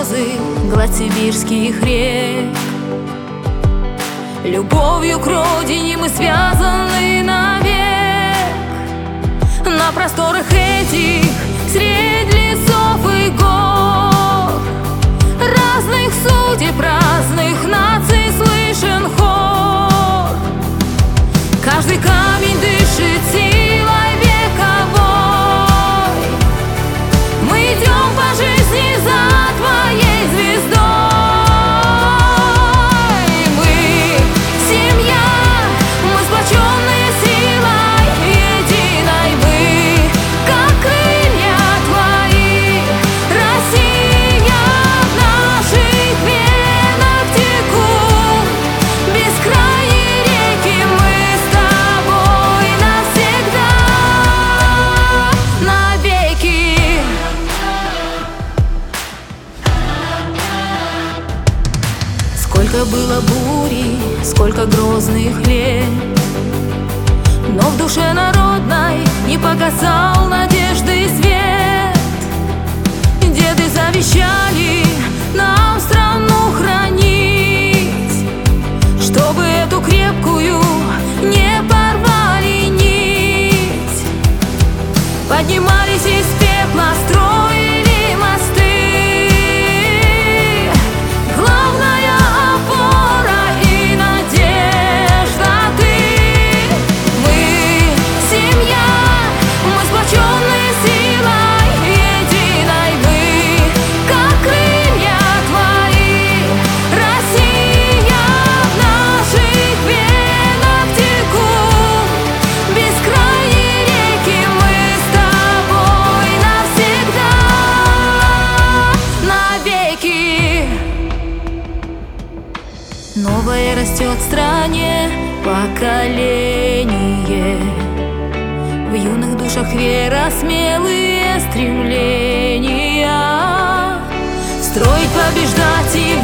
слезы, гладь сибирских рек. Любовью к родине мы связаны навек. На просторах этих, средь лесов и гор, разных судеб, разных наций слышен хор. Каждый камень дышит силой вековой. Мы идем по жизни за твоей звездой. Мы семья, мы сплоченные силой единой. Мы, как крылья твои, Россия, в наших венах текут бескрайние реки. Мы с тобой навсегда, навеки. Сколько было бури, сколько грозных лет, но в душе народной не погасал надежды свет. Деды завещали нам страну хранить, чтобы эту крепкую не порвали нить. Поднимались из пепла, строили мосты. Главная опора и надежда ты. Мы семья, мы сплоченные силой единой. Мы, как крылья твои, Россия, в наших венах текут бескрайние реки. Мы с тобой навсегда, навеки. Новое растет в стране поколение, в юных душах вера, смелые стремления. Строить, побеждать и